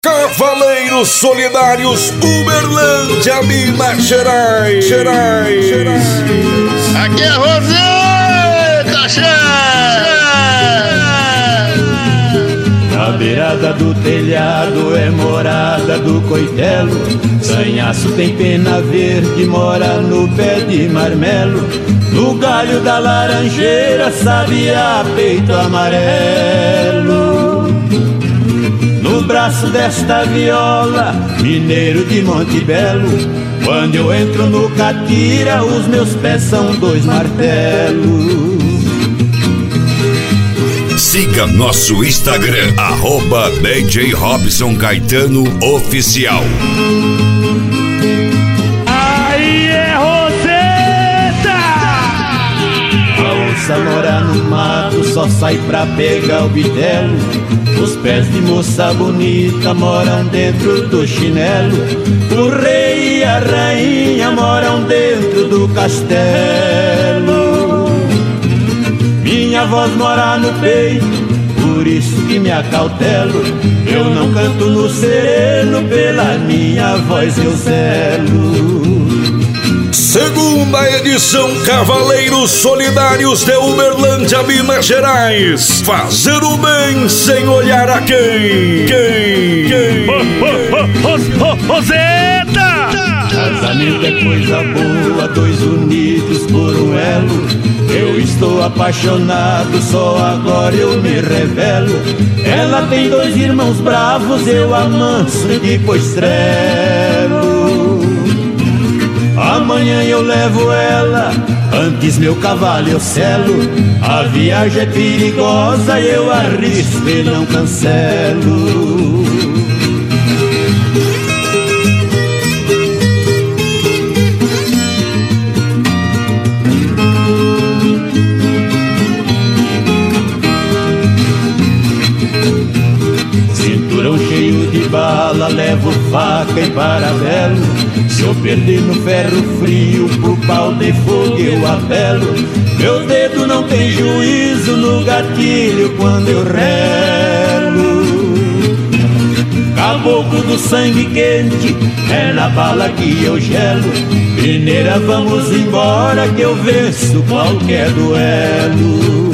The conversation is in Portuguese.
Cavaleiros Solidários Uberlândia, Minas Gerais. Aqui é Roseta, Na beirada do telhado é morada do coitelo. Sanhaço tem pena verde, mora no pé de marmelo. No galho da laranjeira, sabiá, peito amarelo. No braço desta viola, mineiro de Monte Belo. Quando eu entro no catira, os meus pés são dois martelos. Siga nosso Instagram, @DJ Robson Caetano Oficial. Aí é Roseta! A onça mora no mato, só sai pra pegar o bitelo. Os pés de moça bonita moram dentro do chinelo. O rei e a rainha moram dentro do castelo. Minha voz mora no peito, por isso que me acautelo. Eu não canto no sereno, pela minha voz eu zelo. Segunda edição Cavaleiros Solidários de Uberlândia, Minas Gerais. Fazer o bem sem olhar a quem. Roseta! Casamento é coisa boa, dois unidos por um elo. Eu estou apaixonado, só agora eu me revelo. Ela tem dois irmãos bravos, eu amanso e depois trelo. Amanhã eu levo ela, antes meu cavalo eu selo. A viagem é perigosa, eu arrisco e não cancelo. Cinturão cheio de bala, levo faca e parabelo. Se eu perder no ferro frio, pro pau de fogo eu apelo. Meu dedo não tem juízo no gatilho quando eu relo. Caboclo do sangue quente, é na bala que eu gelo. Mineira, vamos embora que eu venço qualquer duelo.